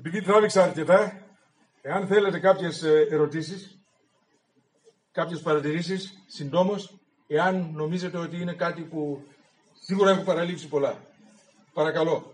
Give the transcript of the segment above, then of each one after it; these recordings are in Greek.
Επειδή τράβηξα αρκετά, εάν θέλετε κάποιες ερωτήσεις, κάποιες παρατηρήσεις, συντόμως, εάν νομίζετε ότι είναι κάτι που σίγουρα έχω παραλείψει πολλά. Παρακαλώ.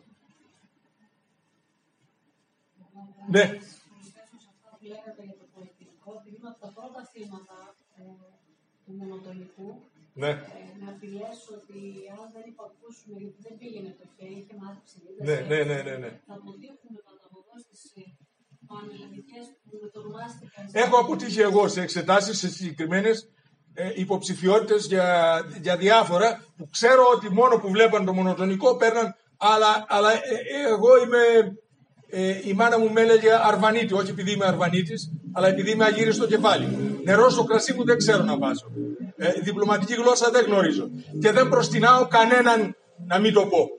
Ναι. Λέγατε για το πολιτικό τμήμα, τα πρώτα θύματα του μονοτονικού, Ναι. με απειλές ότι αν δεν υπακούσουμε, γιατί δεν πήγαινε το χέρι, είχε μάθει ψηλίδες. Ναι. Θα αποτύχουμε πάντα από εδώ στις πανελλαδικές που με το ονομάστηκαν. Έχω αποτύχει εγώ σε εξετάσεις, σε συγκεκριμένες υποψηφιότητες για διάφορα που ξέρω ότι μόνο που βλέπαν το μονοτονικό παίρναν, αλλά εγώ είμαι. Η μάνα μου με έλεγε Αρβανίτη, όχι επειδή είμαι Αρβανίτης, αλλά επειδή είμαι αγύριστο κεφάλι. Νερό στο κρασί μου δεν ξέρω να βάζω. Διπλωματική γλώσσα δεν γνωρίζω. Και δεν προστινάω κανέναν να μην το πω.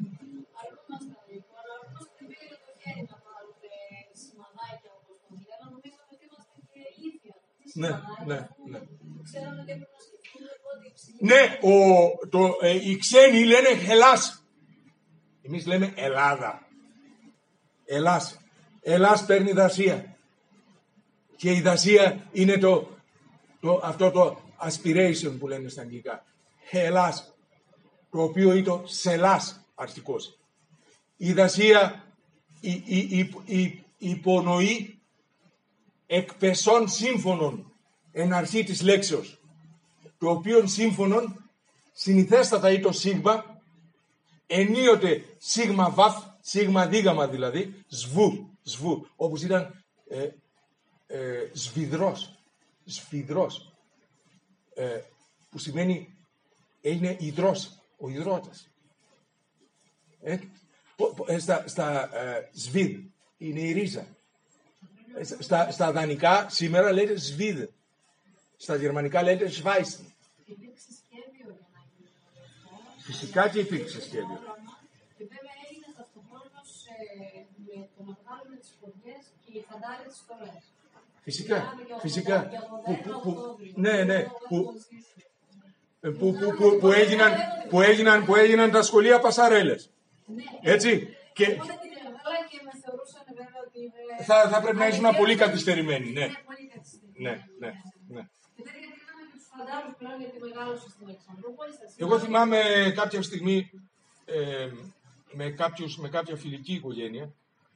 Ναι, οι ξένοι λένε Χελάς. Εμείς λέμε Ελλάδα. Ελλάς παίρνει δασία. Και η δασία είναι αυτό το aspiration που λένε στα αγγλικά. Ελλάς. Το οποίο είναι το σελάς αρχικός. Η δασία υπονοεί εκπεσών σύμφωνων εν αρχή της λέξεως. Το οποίο σύμφωνον συνηθέστατα είναι το σίγμα, ενίοτε σίγμα βαφ, σίγμα δίγαμα δηλαδή, σβού, όπως ήταν σφυδρός, που σημαίνει είναι υδρός, ο υδρότας. Στα σβίδ είναι η ρίζα. Στα δανικά σήμερα λέτε σβίδ, στα γερμανικά λέτε σβάισν. Φυσικά και υπήρξε σχέδιο. Και βέβαια έγινε ταυτοχρόνως με το να βγάλουμε τις ποδιές και οι φαντάροι τις στολές. Φυσικά. Που έγιναν τα σχολεία πασαρέλες. Έτσι. Και με θεωρούσαν βέβαια ότι θα πρέπει να ήσουν πολύ καθυστερημένοι. Ναι. Εγώ θυμάμαι κάποια στιγμή με κάποια φιλική οικογένεια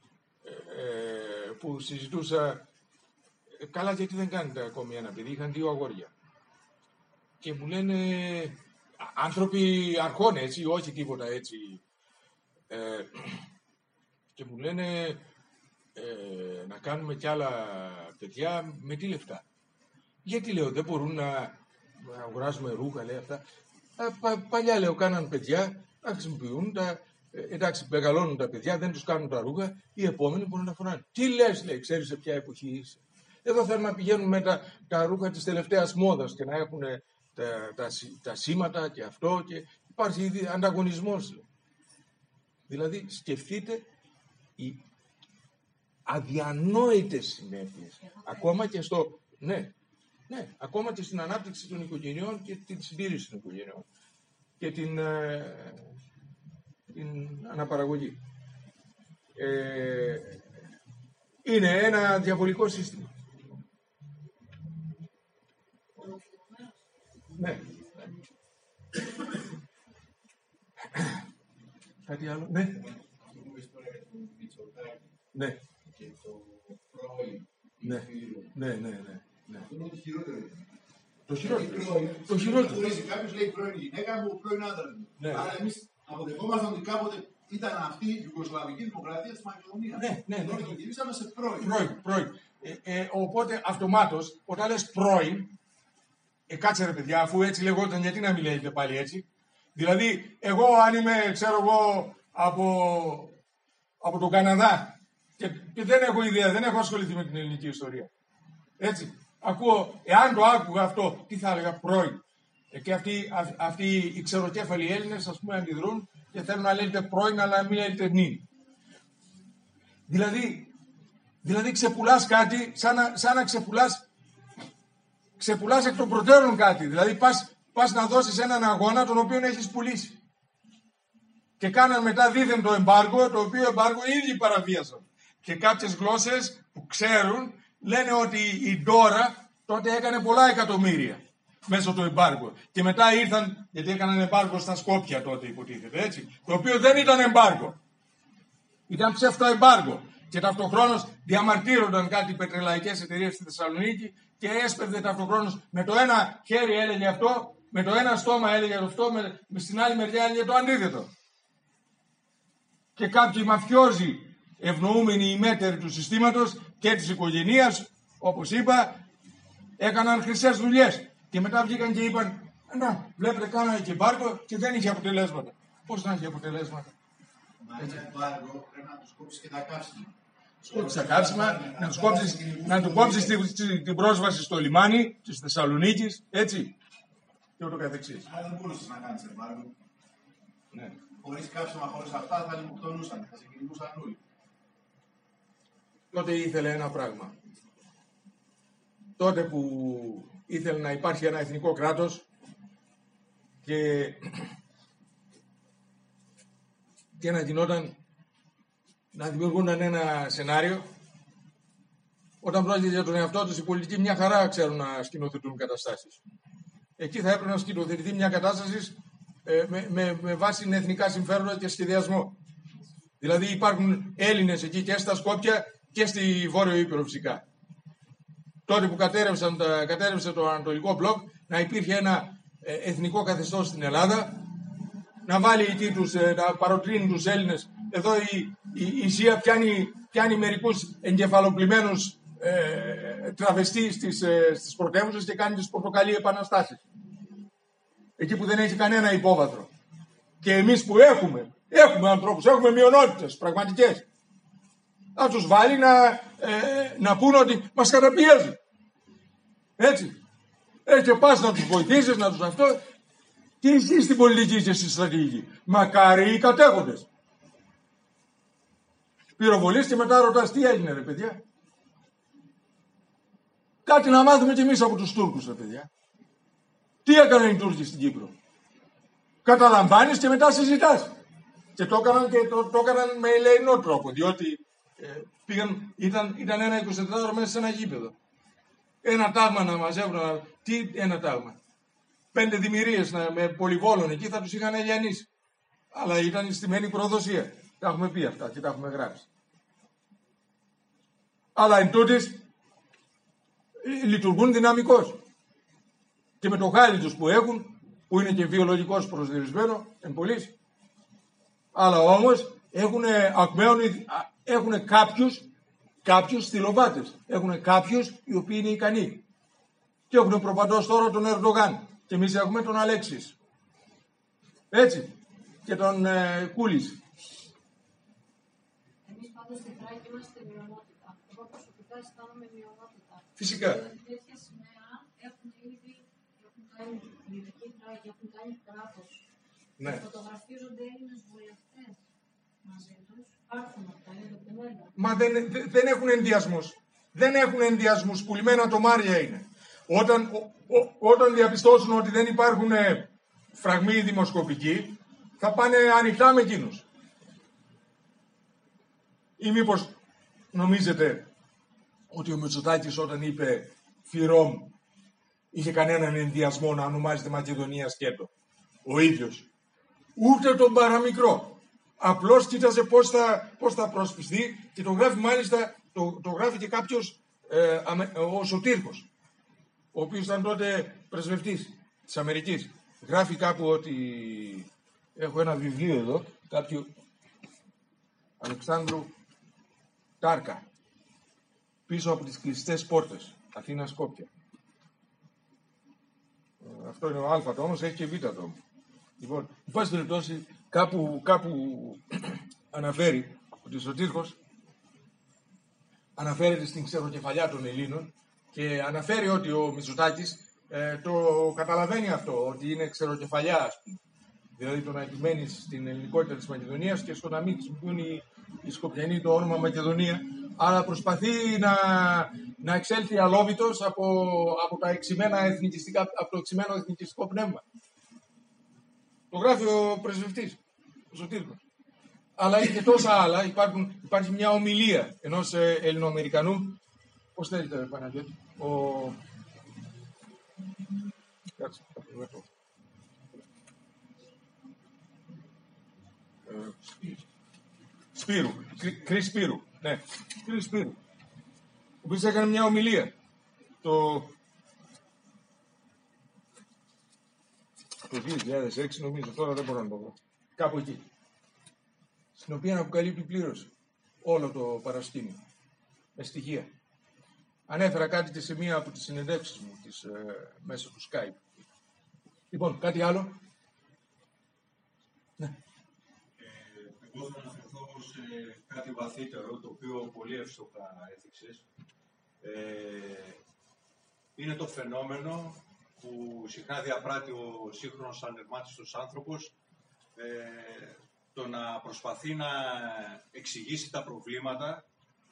που συζητούσα καλά γιατί δεν κάνετε ακόμη ένα παιδί, είχαν 2 αγόρια και μου λένε άνθρωποι αρχών έτσι, όχι τίποτα έτσι και μου λένε να κάνουμε κι άλλα παιδιά με τι λεφτά. Γιατί λέω δεν μπορούν να αγοράζουμε ρούχα, λέει αυτά. Παλιά λέω κάναν παιδιά, να χρησιμοποιούν εντάξει, μεγαλώνουν τα παιδιά, δεν τους κάνουν τα ρούχα, οι επόμενοι μπορούν να φοράνε. Τι λες, λέει, ξέρεις σε ποια εποχή είσαι. Εδώ θέλουν να πηγαίνουν με τα ρούχα της τελευταίας μόδας και να έχουν τα σήματα και αυτό και υπάρχει ήδη ανταγωνισμός. Δηλαδή σκεφτείτε οι αδιανόητες συνέπειες. Ακόμα και ακόμα και στην ανάπτυξη των οικογενειών και την συντήρηση των οικογενειών και την αναπαραγωγή. Είναι ένα διαβολικό σύστημα. Ναι. Κάτι άλλο. Ναι. Ναι. Και το πρώην. Ναι. Αυτό είναι το χειρότερο. Το χειρότερο. Κάποιος λέει πρώην γυναίκα μου, πρώην άντρα μου. Άρα εμείς αποδεχόμασταν ότι κάποτε ήταν αυτή η Ιουγκοσλαβική Δημοκρατία της Μακεδονίας. Ναι. Τώρα το γυρίσαμε σε πρώην. Πρώην. Οπότε αυτομάτως, όταν λες πρώην, κάτσε ρε παιδιά, αφού έτσι λεγόταν, γιατί να μην λέγεται πάλι έτσι. Δηλαδή, εγώ αν είμαι, ξέρω εγώ, από τον Καναδά και δεν έχω ιδέα, δεν έχω ασχοληθεί με την ελληνική ιστορία. Έτσι. Ακούω, εάν το άκουγα αυτό, τι θα έλεγα, πρώην. Και αυτοί οι ξεροκέφαλοι Έλληνες, ας πούμε, αντιδρούν και θέλουν να λέγεται πρώην, αλλά να μην λέγεται νυν. Δηλαδή ξεπουλάς κάτι, σαν να ξεπουλάς εκ των προτέρων κάτι. Δηλαδή πας να δώσεις έναν αγώνα τον οποίο έχεις πουλήσει. Και κάναν μετά δίθεν το εμπάργο, το οποίο εμπάργο οι ίδιοι παραβίασαν. Και κάποιες γλώσσες που ξέρουν λένε ότι η Ντόρα τότε έκανε πολλά εκατομμύρια μέσω του εμπάργου. Και μετά ήρθαν, γιατί έκαναν εμπάργο στα Σκόπια τότε υποτίθεται, έτσι. Το οποίο δεν ήταν εμπάργο. Ήταν ψεύτο εμπάργο. Και ταυτοχρόνως διαμαρτύρονταν κάτι πετρελαϊκές εταιρείες στη Θεσσαλονίκη και έσπευδε ταυτοχρόνως με το ένα χέρι έλεγε αυτό, με το ένα στόμα έλεγε αυτό, με στην άλλη μεριά έλεγε το αντίθετο. Και κάποιοι μαφιόζοι ευνοούμενοι οι μέτεροι του συστήματος και της οικογενείας, όπως είπα, έκαναν χρυσές δουλειές. Και μετά βγήκαν και είπαν, να, βλέπετε κάνανε και μπάρκο και δεν είχε αποτελέσματα. Πώς να είχε αποτελέσματα? Μα είναι μπάρκο, πρέπει να τους κόψεις και τα κάψιμα. Κόψεις τα κάψιμα, να του κόψεις την πρόσβαση στο λιμάνι της Θεσσαλονίκης, έτσι, και ούτω καθεξής. Άρα δεν μπορούσες να κάνεις εμπάργο. Ναι. Χωρίς κάψιμα, χωρίς αυτά θα λιμοκτονούσαν, θα σε κυνηγούσαν όλοι. Τότε ήθελε ένα πράγμα. Τότε που ήθελε να υπάρχει ένα εθνικό κράτος και να γινόταν, να δημιουργούνταν ένα σενάριο. Όταν πρόκειται για τον εαυτό τους, οι πολιτικοί μια χαρά ξέρουν να σκηνοθετούν καταστάσεις. Εκεί θα έπρεπε να σκηνοθετηθεί μια κατάσταση με βάση εθνικά συμφέροντα και σχεδιασμό. Δηλαδή υπάρχουν Έλληνες εκεί και στα Σκόπια και στη Βόρειο Ήπειρο φυσικά. Τότε που κατέρευσε το Ανατολικό Μπλοκ, να υπήρχε ένα εθνικό καθεστώς στην Ελλάδα, να βάλει εκεί να παροτρύνει τους Έλληνες. Εδώ η ΣΥΑ πιάνει μερικούς εγκεφαλοπλημένους τραβεστεί στις πρωτεύουσες και κάνει τις πορτοκαλί επαναστάσεις. Εκεί που δεν έχει κανένα υπόβαθρο. Και εμείς που έχουμε ανθρώπους, έχουμε μειονότητες πραγματικές. Να τους βάλει να πούν ότι μας καταπιέζουν. Έτσι. Και πας να τους βοηθήσεις, να τους αυτό. Και εσύ στην πολιτική και στη στρατηγική. Μακάρι οι κατέχοντες. Πυροβολείς και μετά ρωτάς τι έγινε ρε παιδιά. Κάτι να μάθουμε κι εμείς από τους Τούρκους ρε παιδιά. Τι έκαναν οι Τούρκοι στην Κύπρο? Καταλαμβάνεις και μετά συζητάς. Και το έκαναν με ελεηνό τρόπο, διότι ήταν ένα 24ωρο μέσα σε ένα γήπεδο. Ένα τάγμα να μαζεύουν, τι ένα τάγμα? 5 δημιουργίες με πολυβόλων εκεί θα τους είχαν ελιανίσει. Αλλά ήταν στημένη προδοσία. Τα έχουμε πει αυτά και τα έχουμε γράψει. Αλλά εν τούτης λειτουργούν δυναμικώς. Και με το χάλι τους που έχουν, που είναι και βιολογικός προσδιορισμένο, εν πολλής. Αλλά όμως έχουν κάποιους στυλοβάτες. Έχουν κάποιους οι οποίοι είναι ικανοί. Και έχουν προπαντός τώρα τον Ερντογάν. Και εμείς έχουμε τον Αλέξης. Έτσι. Και τον Κούλης. Εμείς πάντως στην Θράκη είμαστε μειονότητα. Εγώ προσωπικά αισθάνομαι μειονότητα. Φυσικά. Τέτοια σημαία έχουν κάνει Δυτική Θράκη, έχουν κάνει κράτος. Ναι. Φωτογραφίζονται Έλληνες βουλευτές μαζί τους. Υπάρχουν αυτά, είναι δεδομένα. Μα δεν έχουν ενδιασμούς. Δεν έχουν ενδιασμούς. Πουλημένα τομάρια είναι. Όταν διαπιστώσουν ότι δεν υπάρχουν φραγμοί δημοσκοπικοί, θα πάνε ανοιχτά με εκείνους. Ή μήπως νομίζετε ότι ο Μητσοτάκης όταν είπε Φιρόμ είχε κανέναν ενδιασμό να ονομάζεται Μακεδονία σκέτο? Ο ίδιος. Ούτε τον παραμικρό. Απλώς κοίταζε πώς θα προσπιστεί και το γράφει μάλιστα, το γράφει και κάποιος ο Σωτήρκος, ο οποίος ήταν τότε πρεσβευτής της Αμερικής. Γράφει κάπου ότι έχω ένα βιβλίο εδώ, κάποιου Αλεξάνδρου Τάρκα, πίσω από τις κλειστές πόρτες, Αθήνα Σκόπια. Αυτό είναι ο Α τόμος, έχει και Β τόμο. Λοιπόν, εν πάση περιπτώσει, κάπου αναφέρει ότι ο Σωτήρκος αναφέρεται στην ξεροκεφαλιά των Ελλήνων και αναφέρει ότι ο Μητσοτάκης το καταλαβαίνει αυτό, ότι είναι ξεροκεφαλιά, ας πούμε. Δηλαδή το να επιμένεις στην ελληνικότητα της Μακεδονίας και στο να μην χρησιμοποιούν οι Σκοπιανοί το όνομα Μακεδονία, αλλά προσπαθεί να εξέλθει αλόβητος από το εξημένο εθνικιστικό πνεύμα. Το γράφει ο πρεσβευτής, ο Σωτήρκος. Αλλά είναι και τόσα άλλα. Υπάρχει μια ομιλία ενός Ελληνοαμερικανού. Πώς θέλετε, Παναγιώτη? Κάτσε, Σπύρου. Κρίς Σπύρου. Ναι, Κρίς Σπύρου. Ο οποίος έκανε μια ομιλία. Το 2006 νομίζω, τώρα δεν μπορώ να το πω. Κάπου εκεί. Στην οποία αποκαλύπτει πλήρως όλο το παρασκήνιο. Με στοιχεία. Ανέφερα κάτι και σε μία από τις συνεντεύξεις μου μέσα του Skype. Λοιπόν, κάτι άλλο? Ναι. Εγώ θα αναφερθώ σε κάτι βαθύτερο, το οποίο πολύ εύστοχα έθιξες. Είναι το φαινόμενο που συχνά διαπράττει ο σύγχρονος ανελμάτιστος άνθρωπος, το να προσπαθεί να εξηγήσει τα προβλήματα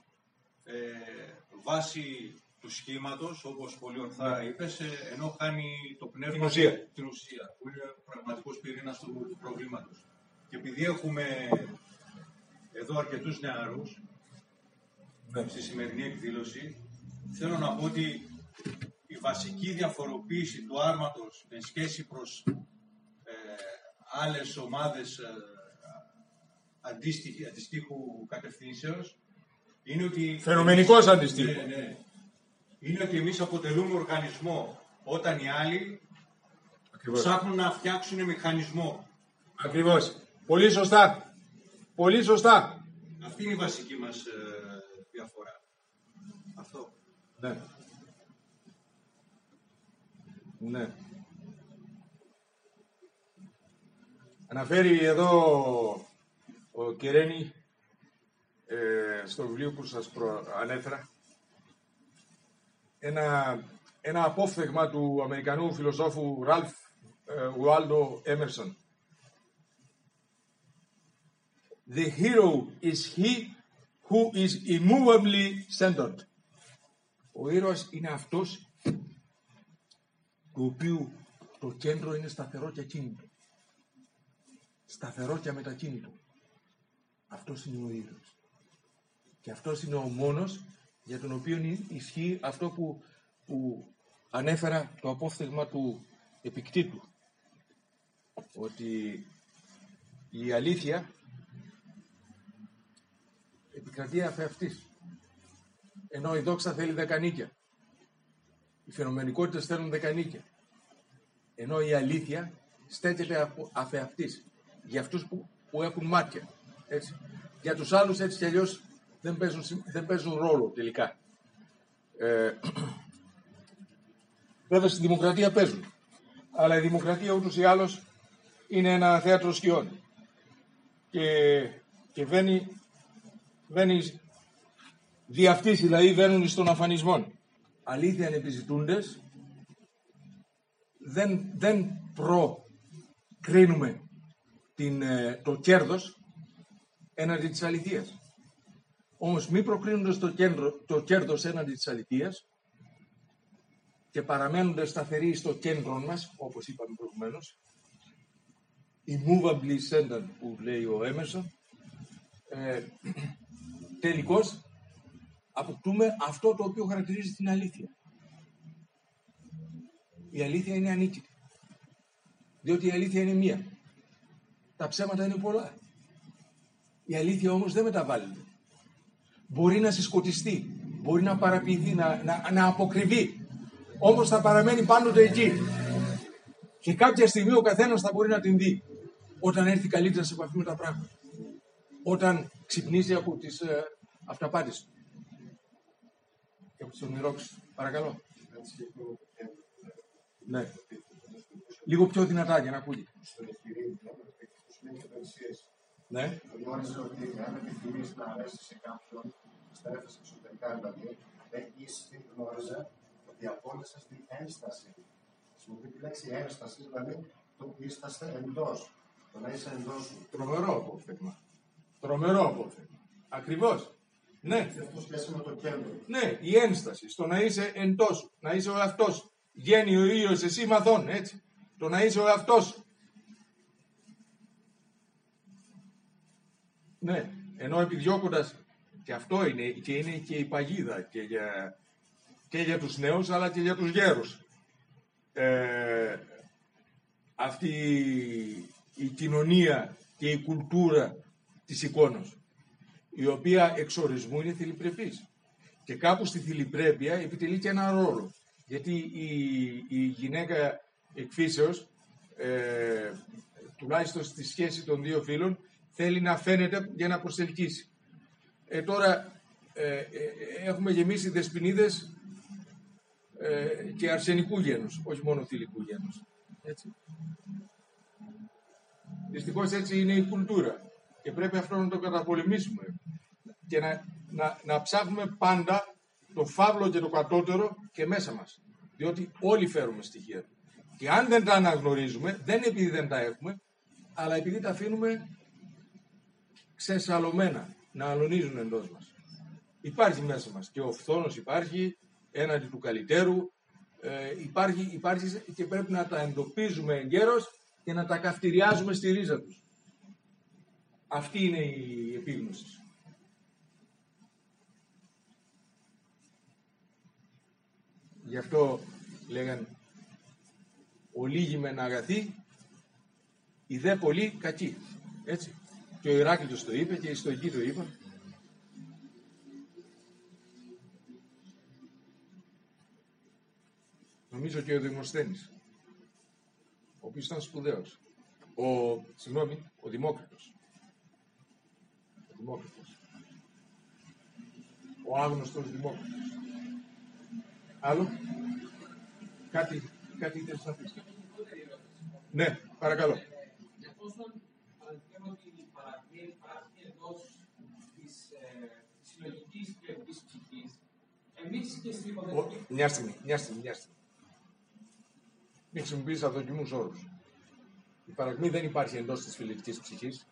βάσει του σχήματος, όπως πολύ ορθά είπες, ενώ χάνει το πνεύμα την ουσία, που είναι ο πραγματικός πυρήνας του προβλήματος. Και επειδή έχουμε εδώ αρκετούς νεαρούς στη σημερινή εκδήλωση, θέλω να πω ότι η βασική διαφοροποίηση του άρματος εν σχέση προς άλλες ομάδες αντιστοίχου κατευθύνσεως είναι ότι... Φαινομενικός αντιστοίχου. Ναι. Είναι ότι εμείς αποτελούμε οργανισμό, όταν οι άλλοι ψάχνουν να φτιάξουν μηχανισμό. Ακριβώς. Πολύ σωστά. Πολύ σωστά. Αυτή είναι η βασική μας διαφορά. Αυτό. Ναι. Ναι. Αναφέρει εδώ ο Κερένη στο βιβλίο που σας ανέφερα ένα απόφθεγμα του Αμερικανού φιλοσόφου Ραλφ Waldo Emerson. The hero is he who is immovably centered. Ο ήρωας είναι αυτός του οποίου το κέντρο είναι σταθερό και ακίνητο. Σταθερό και αμετακίνητο. Αυτός είναι ο ήρωας. Και αυτός είναι ο μόνος για τον οποίο ισχύει αυτό που ανέφερα το απόφθεγμα του Επικτήτου. Ότι η αλήθεια επικρατεί αφ' αυτής. Ενώ η δόξα θέλει 10 νίκια. Οι φαινομενικότητες θέλουν 10 νίκια. Ενώ η αλήθεια στέκεται αφ' αυτής. Για αυτούς που έχουν μάτια. Έτσι. Για τους άλλους έτσι κι αλλιώς δεν παίζουν ρόλο τελικά. Βέβαια στη δημοκρατία παίζουν. Αλλά η δημοκρατία ούτως ή άλλως είναι ένα θέατρο σκιών. Και βαίνει δι' αυτής δηλαδή βαίνουν στον αφανισμό. Αλήθεια ανεπιζητούντες, δεν προκρίνουμε το κέρδος έναντι της αληθείας. Όμως μη προκρίνοντας το κέρδος έναντι της αληθείας και παραμένοντας σταθεροί στο κέντρο μας, όπως είπαμε προηγουμένως, immovably centered που λέει ο Έμερσον, τελικώς αποκτούμε αυτό το οποίο χαρακτηρίζει την αλήθεια. Η αλήθεια είναι ανίκητη. Διότι η αλήθεια είναι μία. Τα ψέματα είναι πολλά. Η αλήθεια όμως δεν μεταβάλλεται. Μπορεί να συσκοτιστεί, μπορεί να παραποιηθεί, να αποκρυβεί. Όμως θα παραμένει πάντοτε εκεί. Και κάποια στιγμή ο καθένας θα μπορεί να την δει. Όταν έρθει καλύτερα σε επαφή με τα πράγματα. Όταν ξυπνήσει από τις αυταπάτες του. Και από τις ονειρόξεις του. Παρακαλώ. Ναι. Λίγο πιο δυνατά για να ακούγεται. Ναι. Γνώριζε ότι αν επιθυμείς να αρέσει σε κάποιον, στρέφεσαι εξωτερικά δηλαδή, γνώριζε ότι απόλυσε στην ένσταση. Χρησιμοποιεί τη λέξη ένσταση, δηλαδή το είσαστε εντός. Το να είσαι εντός σου. Τρομερό απόφθεγμα. Τρομερό απόφθεγμα. Ακριβώς. Ναι. Και αυτό σχέση με το κέντρο. Ναι, η ένσταση. Στο να είσαι εντός σου. Να είσαι ο εαυτός σου. Γένει ο ήλιος εσύ μαθών, έτσι. Το να είσαι ο εαυτός σου. Ναι, ενώ επιδιώκοντας, και αυτό είναι και η παγίδα και για τους νέους αλλά και για τους γέρους. Αυτή η κοινωνία και η κουλτούρα της εικόνος, η οποία εξορισμού είναι θηλυπρεπής. Και κάπου στη θηλυπρέπεια επιτελεί και ένα ρόλο. Γιατί η γυναίκα εκφύσεως, τουλάχιστον στη σχέση των δύο φίλων, θέλει να φαίνεται για να προσελκύσει. Τώρα έχουμε γεμίσει δεσποινίδες και αρσενικού γένους, όχι μόνο θηλυκού γένους. Έτσι. Δυστυχώς έτσι είναι η κουλτούρα και πρέπει αυτό να το καταπολεμήσουμε και να ψάχνουμε πάντα το φαύλο και το κατώτερο και μέσα μας, διότι όλοι φέρουμε στοιχεία. Και αν δεν τα αναγνωρίζουμε, δεν είναι επειδή δεν τα έχουμε, αλλά επειδή τα αφήνουμε ξεσαλωμένα να αλωνίζουν εντός μας. Υπάρχει μέσα μας και ο φθόνος υπάρχει έναντι του καλυτέρου, υπάρχει και πρέπει να τα εντοπίζουμε εγκαίρως και να τα καυτηριάζουμε στη ρίζα τους. Αυτή είναι η επίγνωση. Γι' αυτό λέγαν ο λίγοι μεν αγαθοί, οι δε πολλοί κακοί. Έτσι. Και ο Ηράκλειτος το είπε και οι Στοικοί το είπαν. Νομίζω και ο Δημοσθένης, ο οποίος ήταν σπουδαίος. Ο Δημόκριτος. Ο άγνωστος Δημόκριτος. Άλλο. Κάτι ήθελες να πεις. Ναι, παρακαλώ. Εφόσον αναφέρω ότι η παραγωγή υπάρχει εντός της συλλογικής κληρικής ψυχής, εμείς και στην υποδεχτική... Μια στιγμή. Μην χρησιμοποιείς αδοκιμούς όρους. Η παρακμή δεν υπάρχει εντός της φιλετικής ψυχής.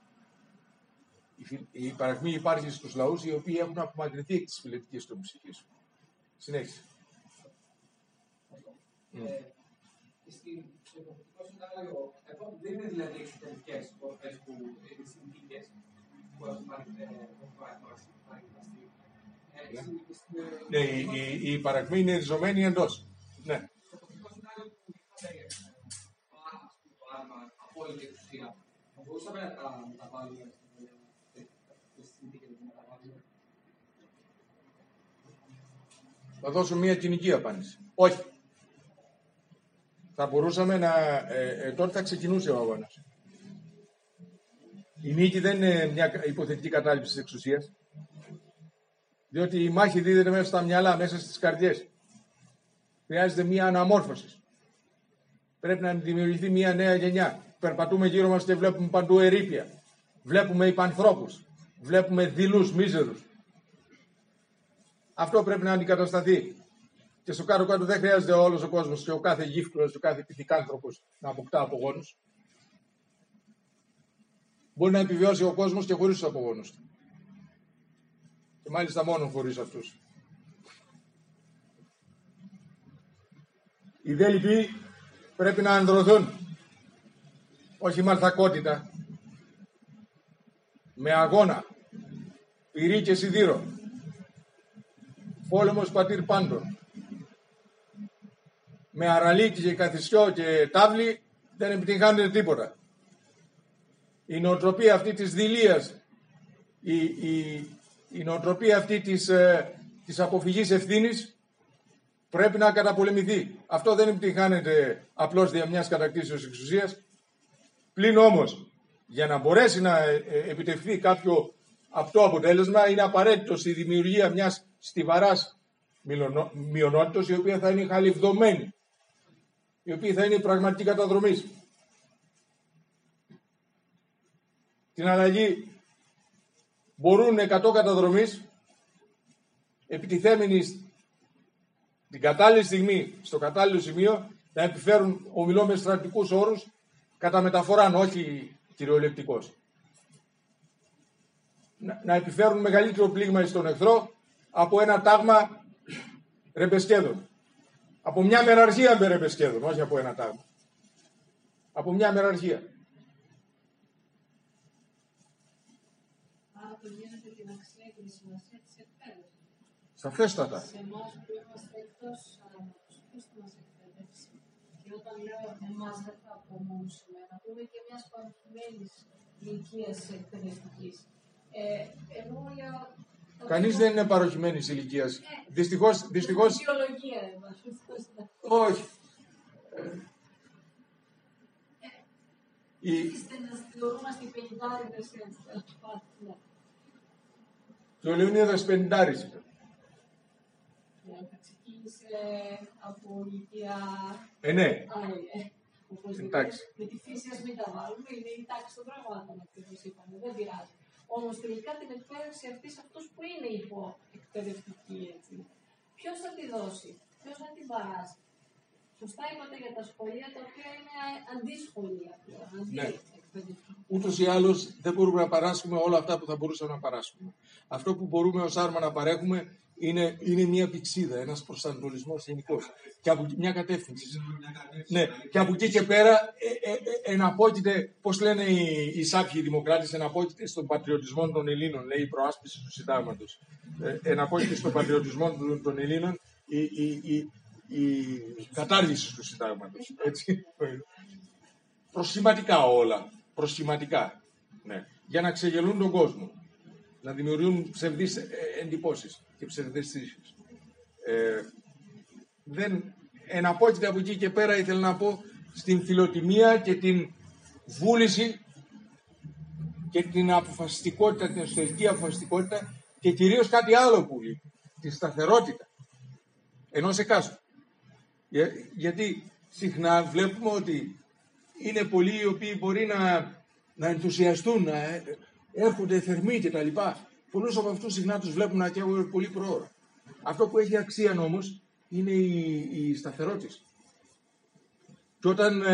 Η παρακμή υπάρχει στους λαούς οι οποίοι έχουν απομακρυνθεί εκ της φιλετικής των ψυχής. Συνέχισε. Στο υποχρεωτικό συντάγμα, δεν είναι δηλαδή εξωτερικές μορφές που είναι συνθήκες που έχουν Ναι, η παρακμή είναι ριζωμένη εντός. Ναι. Στο υποχρεωτικό συντάγμα που το άρμα απόλυτη εξουσία, θα μπορούσαμε να τα μεταβάλουμε στις συνθήκες να τα μεταβάλουμε. Θα δώσω μια κοινική απάντηση. Όχι. Θα μπορούσαμε να... τότε θα ξεκινούσε ο αγώνας. Η νίκη δεν είναι μια υποθετική κατάληψη της εξουσίας. Διότι η μάχη δίδεται μέσα στα μυαλά, μέσα στις καρδιές. Χρειάζεται μια αναμόρφωση. Πρέπει να δημιουργηθεί μια νέα γενιά. Περπατούμε γύρω μας και βλέπουμε παντού ερείπια. Βλέπουμε υπανθρώπους. Βλέπουμε δειλούς, μίζερους. Αυτό πρέπει να αντικατασταθεί. Και στο κάτω-κάτω δεν χρειάζεται όλος ο κόσμος και ο κάθε γύφτουλος και ο κάθε πυθικάνθρωπος να αποκτά απογόνους. Μπορεί να επιβιώσει ο κόσμος και χωρίς τους απογόνους του. Και μάλιστα μόνο χωρίς αυτούς. Οι δε λοιποί πρέπει να ανδρωθούν. Όχι με αλθακότητα. Με αγώνα. Πυρί και σιδήρο. Πόλεμος πατήρ πάντων. Με αραλίκη και καθισιό και τάβλη δεν επιτυγχάνεται τίποτα. Η νοοτροπία αυτή της δειλίας, η νοοτροπία αυτή της αποφυγής ευθύνης πρέπει να καταπολεμηθεί. Αυτό δεν επιτυγχάνεται απλώς δια μιας κατακτήσεως εξουσίας. Πλην όμως, για να μπορέσει να επιτευχθεί κάποιο αυτό αποτέλεσμα, είναι απαραίτητο στη δημιουργία μιας στιβαράς μειονότητας, η οποία θα είναι χαλιβδωμένη, η οποία θα είναι η πραγματική καταδρομής. Την αλλαγή μπορούν 100 καταδρομής, επιτιθέμενοι την κατάλληλη στιγμή, στο κατάλληλο σημείο, να επιφέρουν, ομιλώ με στρατιωτικούς όρους, κατά μεταφοράν, όχι κυριολεκτικός. Να επιφέρουν μεγαλύτερο πλήγμα στον εχθρό από ένα τάγμα ρεμπεσκέδων. Από μια μεραρχία με ρεμπεσκέδων, όχι από ένα τάγμα. Από μια μεραρχία. Αν Σαφέστατα. Σε εμάς που είμαστε εκτός ποιος μας εκπαίδευσε. Και όταν λέω εμάς δεν θα πω μόνο σε μένα, που είμαι και μιας παροχημένης ηλικίας εκπαιδευτικής. Εγώ για... Κανείς δεν είναι παροχημένης ηλικίας. Δυστυχώς. Βιολογία, Όχι. Είστε να θεωρούμαστε οι πενηντάριδες έτσι. Και ο Λεωνίδας πενηντάρης ήταν. Ξεκίνησε από ηλικία... Ναι. Εντάξει. Με τη φύση ας μην τα βάλουμε, είναι η τάξη των πραγμάτων, ακριβώς είπαμε, δεν πειράζει. Όμως τελικά την εκπαίδευση αυτή σε αυτούς που είναι υποεκπαιδευτικοί, έτσι. Ποιος θα τη δώσει, ποιος θα την παράσει. Σωστά είπατε για τα σχολεία τα οποία είναι αντίσχολεία πλέον, αντιεκπαιδευτικά. Ούτως ή άλλως δεν μπορούμε να παράσχουμε όλα αυτά που θα μπορούσαμε να παράσχουμε. Αυτό που μπορούμε ως άρμα να παρέχουμε είναι μια πηξίδα, ένας προσανατολισμός γενικός. Και από μια κατεύθυνση. Ναι, και από εκεί και πέρα εναπόκειται, πώς λένε οι σάπιοι δημοκράτες, εναπόκειται στον πατριωτισμό των Ελλήνων, λέει η προάσπιση του συντάγματος. Εναπόκειται στον πατριωτισμό των Ελλήνων η κατάργηση του συντάγματος. Έτσι. Προσχηματικά όλα. Προσχηματικά. Ναι. Για να ξεγελούν τον κόσμο. Να δημιουργούν ψευδείς εντυπώσεις και ψευδαισθήσεις. Δεν εναπόκειται από εκεί και πέρα, ήθελα να πω, στην φιλοτιμία και την βούληση και την αποφασιστικότητα, την εσωτερική αποφασιστικότητα και κυρίως κάτι άλλο που λέει, τη σταθερότητα ενός εκάστου. Γιατί συχνά βλέπουμε ότι είναι πολλοί οι οποίοι μπορεί να ενθουσιαστούν, να έρχονται θερμοί κτλ. Πολλούς από αυτούς συχνά τους βλέπουν να καίγονται πολύ προώρα. Αυτό που έχει αξία όμως είναι η σταθερότητα. Και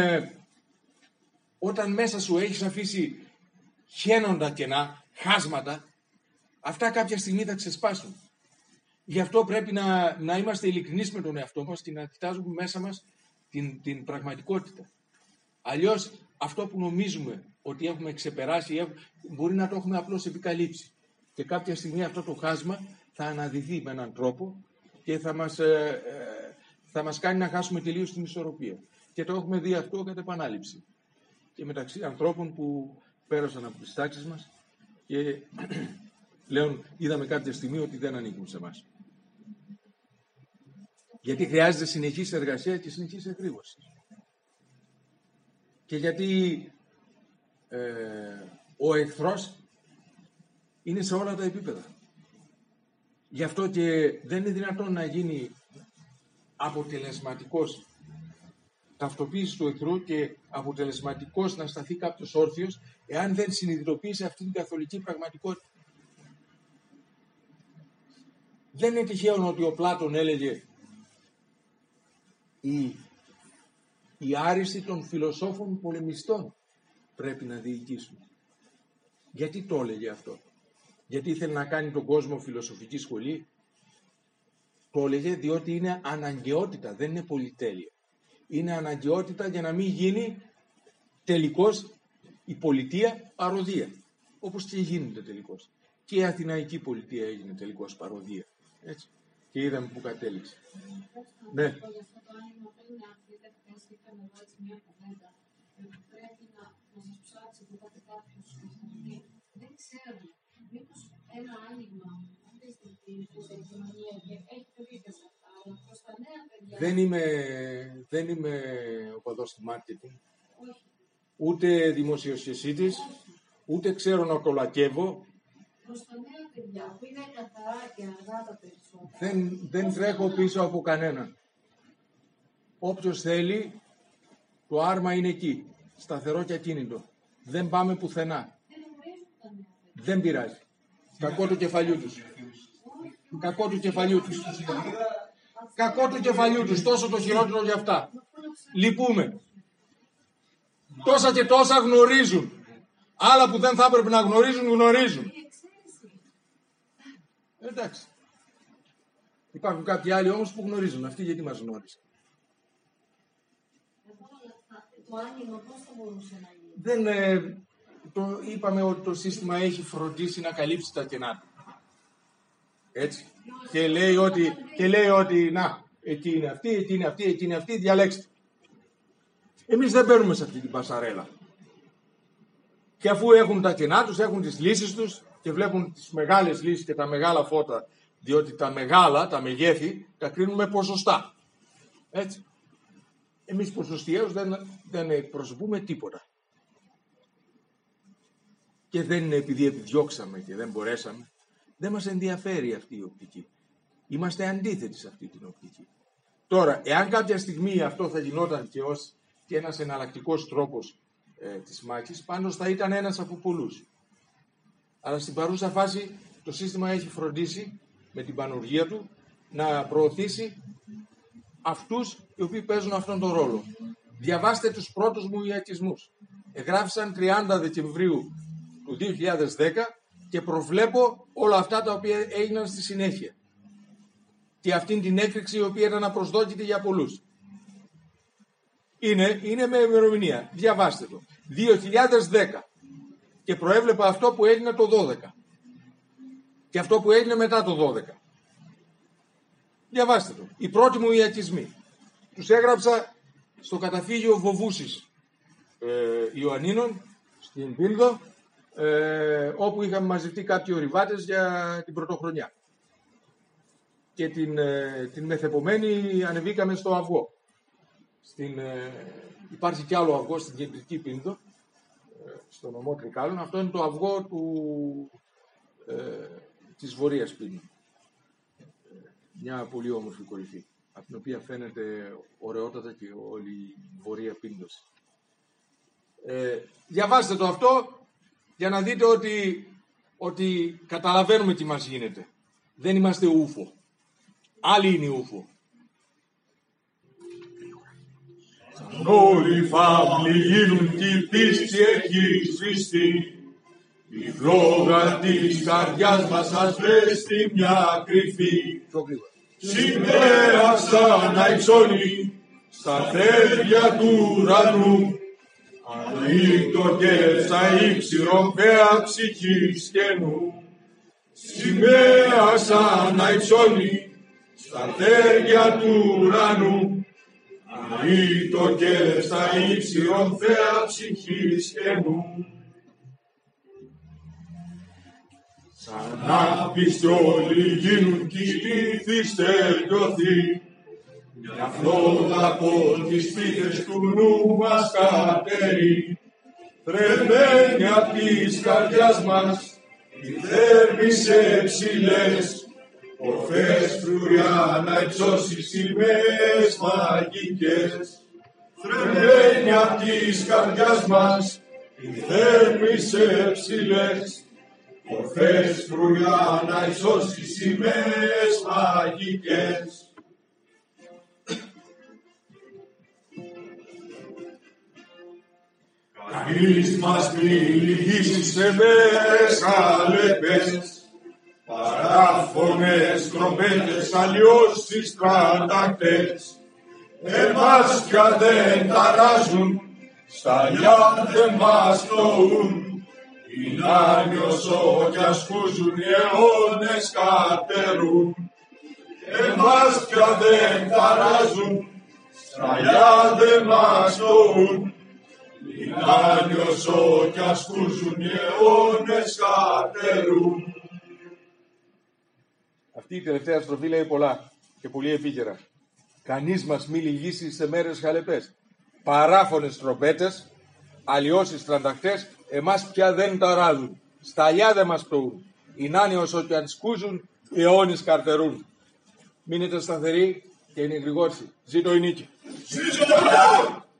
όταν μέσα σου έχεις αφήσει χαίνοντα κενά, χάσματα, αυτά κάποια στιγμή θα ξεσπάσουν. Γι' αυτό πρέπει να είμαστε ειλικρινείς με τον εαυτό μας και να κοιτάζουμε μέσα μας την πραγματικότητα. Αλλιώς αυτό που νομίζουμε ότι έχουμε ξεπεράσει μπορεί να το έχουμε απλώς επικαλύψει. Και κάποια στιγμή αυτό το χάσμα θα αναδυθεί με έναν τρόπο και θα μας κάνει να χάσουμε τελείως την ισορροπία. Και το έχουμε δει αυτό κατά επανάληψη. Και μεταξύ ανθρώπων που πέρασαν από τις τάξεις μας και πλέον είδαμε κάποια στιγμή ότι δεν ανήκουν σε εμάς. Γιατί χρειάζεται συνεχής εργασία και συνεχής εγρήγορση. Και γιατί ο εχθρός είναι σε όλα τα επίπεδα. Γι' αυτό και δεν είναι δυνατόν να γίνει αποτελεσματικός ταυτοποίηση του εχθρού και αποτελεσματικός να σταθεί κάποιος όρθιος, εάν δεν συνειδητοποιήσει αυτή την καθολική πραγματικότητα. Δεν είναι τυχαίο ότι ο Πλάτων έλεγε οι άριστοι των φιλοσόφων πολεμιστών πρέπει να διοικήσουν. Γιατί το έλεγε αυτό? Γιατί ήθελε να κάνει τον κόσμο φιλοσοφική σχολή? Το έλεγε διότι είναι αναγκαιότητα, δεν είναι πολυτέλεια. Είναι αναγκαιότητα για να μην γίνει τελικώς η πολιτεία παροδία. Όπως και γίνεται τελικώς. Και η αθηναϊκή πολιτεία έγινε τελικώς παροδία. Έτσι. Και είδαμε που κατέληξε. Ναι. Δεν ξέρω. Μήπως ένα άνοιγμα αυτή στην κοινωνία έχει δίκιο σε αυτά, αλλά προς τα νέα παιδιά. Δεν είμαι οπαδός του μάρκετινγκ. Ούτε δημοσιοσχεσίτης, ούτε ξέρω να κολακεύω. Προς τα νέα παιδιά που είναι καθαρά και αργά τα περισσότερα. Δεν τρέχω πίσω από κανένα. Όποιος θέλει, το άρμα είναι εκεί. Σταθερό και ακίνητο. Δεν πάμε πουθενά. Δεν πειράζει. Κακό του κεφαλιού τους. Κακό του κεφαλιού τους. Κακό του κεφαλιού τους. Τόσο το χειρότερο για αυτά. Λυπούμε. Τόσα και τόσα γνωρίζουν. Άλλα που δεν θα έπρεπε να γνωρίζουν, γνωρίζουν. Εντάξει. Υπάρχουν κάποιοι άλλοι όμως που γνωρίζουν. Αυτοί γιατί μας γνώρισαν? Το άνοιγμα πώς θα μπορούσε να γίνει? Είπαμε ότι το σύστημα έχει φροντίσει να καλύψει τα κενά του. Έτσι. Και λέει ότι να, εκεί είναι αυτή, εκεί είναι αυτή, εκεί είναι αυτή, διαλέξτε. Εμείς δεν μπαίνουμε σε αυτή την πασαρέλα. Και αφού έχουν τα κενά τους, έχουν τις λύσεις τους και βλέπουν τις μεγάλες λύσεις και τα μεγάλα φώτα, διότι τα μεγάλα, τα μεγέθη, τα κρίνουμε ποσοστά. Έτσι. Εμείς ποσοστιαίως δεν εκπροσωπούμε τίποτα. Και δεν είναι επειδή επιδιώξαμε και δεν μπορέσαμε. Δεν μας ενδιαφέρει αυτή η οπτική. Είμαστε αντίθετοι σε αυτή την οπτική. Τώρα, εάν κάποια στιγμή αυτό θα γινόταν και ως και ένας εναλλακτικός τρόπος της μάχης, πάντως θα ήταν ένας από πολλούς. Αλλά στην παρούσα φάση το σύστημα έχει φροντίσει με την πανουργία του να προωθήσει αυτούς οι οποίοι παίζουν αυτόν τον ρόλο. Διαβάστε τους πρώτους μου ιατισμούς. Εγγράφησαν 30 Δεκεμβρίου του 2010 και προβλέπω όλα αυτά τα οποία έγιναν στη συνέχεια. Και αυτήν την έκρηξη η οποία ήταν απροσδόκητη για πολλούς. Είναι με ημερομηνία. Διαβάστε το. 2010. Και προέβλεπα αυτό που έγινε το 12. Και αυτό που έγινε μετά το 12. Διαβάστε το. Οι πρώτοι μου ιατισμοί. Τους έγραψα στο καταφύγιο Βοβούσης Ιωαννίνων, στην Πίνδο, όπου είχαμε μαζευτεί κάποιοι ορειβάτες για την πρωτοχρονιά. Και την μεθεπομένη ανεβήκαμε στο Αυγό. Υπάρχει κι άλλο αυγό στην κεντρική Πίνδο, στο νομό Τρικάλων. Αυτό είναι το αυγό της Βορείας Πίνδου. Μια πολύ όμορφη κορυφή, από την οποία φαίνεται ωραιότατα και όλη η Βορεία Πίνδος. Διαβάστε το αυτό για να δείτε ότι καταλαβαίνουμε τι μας γίνεται. Δεν είμαστε ούφο. Άλλοι είναι ούφο. Όλοι οι φαύλοι γίνουν κι η πίστη έχει σβηστεί. Η φλόγα της καρδιάς μας ασβέστη μια κρυφή. Σημαία σαν να υψώνει στα θέρια του ουρανού. Αναείτο και στα ύψηρομφαία ψυχής καινού. Σημαία σαν να υψώνει στα θέρια του ουρανού. Αναείτο και στα ύψηρομφαία ψυχής καινού. Σαν άπιστοι όλοι γίνουν κι η πίστη στεριωθεί. Μια φλόγα από τις πίθες του νου μας κατερεί. Θρεμμένη απ' της καρδιάς μας η θέρμη σε ψηλές. Ορφές φρουριά να υψώσει σημαίες μαγικές. Θρεμμένη απ' της καρδιάς μας η θέρμη σε ψηλές. Ορφές φρουριά να υψώσει σημαίες μαγικές. Κανείς μας μη λυγίσει σε μέρες χαλεπές. Παράφωνες, τρομπέτες, αλλιώσεις, τραντακτές. Εμάς πια δεν ταράζουν, σταλιά δεν μας πτωούν. Είναι άνιωσο κι ασκούζουν, οι αιώνες κατερούν. Εμάς πια δεν ταράζουν, σταλιά δεν μας πτωούν. Είναι άνιωσο κι ασκούζουν, οι αιώνες κατερούν. Αυτή η τελευταία στροφή λέει πολλά και πολύ επίκαιρα. Κανείς μας μη λυγίσει σε μέρες χαλεπές. Παράφωνες τρομπέτες, αλλοιώσεις τραντακτές, εμάς πια δεν ταράζουν. Σταλιά δεν μας πτωούν. Είναι άνιος ότι αντσκούζουν, οι αιώνες καρτερούν. Μείνετε σταθεροί και είναι γρηγόρση. Ζήτω η νίκη.